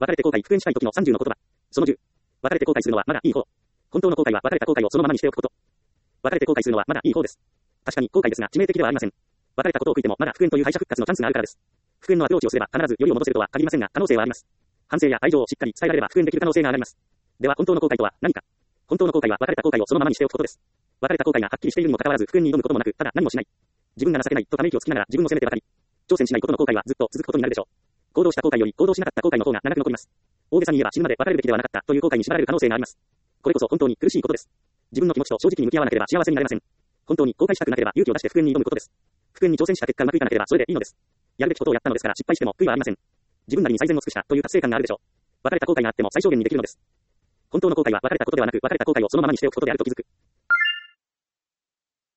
別れて後悔復縁したい時の30の言葉。その10。別れて後悔するのはまだいい方。本当の後悔は別れた後悔をそのままにしておくこと。別れて後悔するのはまだいい方です。確かに後悔ですが致命的ではありません。別れたことを悔いてもまだ復縁という敗者復活のチャンスがあるからです。復縁のアプローチをすれば必ずよりを戻せるとは限りませんが可能性はあります。反省や愛情をしっかり伝えられれば復縁できる可能性が上がります。では本当の後悔とは何か。本当の後悔は別れた後悔をそのままにしておくことです。別れた後悔がはっきりしているにもかかわらず復縁に挑むこともなくただ何もしない。自分が情けないとため息をつきながら自分を責めてばかり。挑戦しないことの後悔はずっと続くことになるでしょう。行動した後悔より行動しなかった後悔の方が長く残ります。大げさに言えば死ぬまで別れるべきではなかったという後悔に縛られる可能性があります。これこそ本当に苦しいことです。自分の気持ちと正直に向き合わなければ幸せになれません。本当に後悔したくなければ勇気を出して復縁に挑むことです。復縁に挑戦した結果うまくいかなければそれでいいのです。やるべきことをやったのですから失敗しても悔いはありません。自分なりに最善を尽くしたという達成感があるでしょう。別れた後悔があっても最小限にできるのです。本当の後悔は別れたことではなく別れた後悔をそのままにしておくことであると気づく。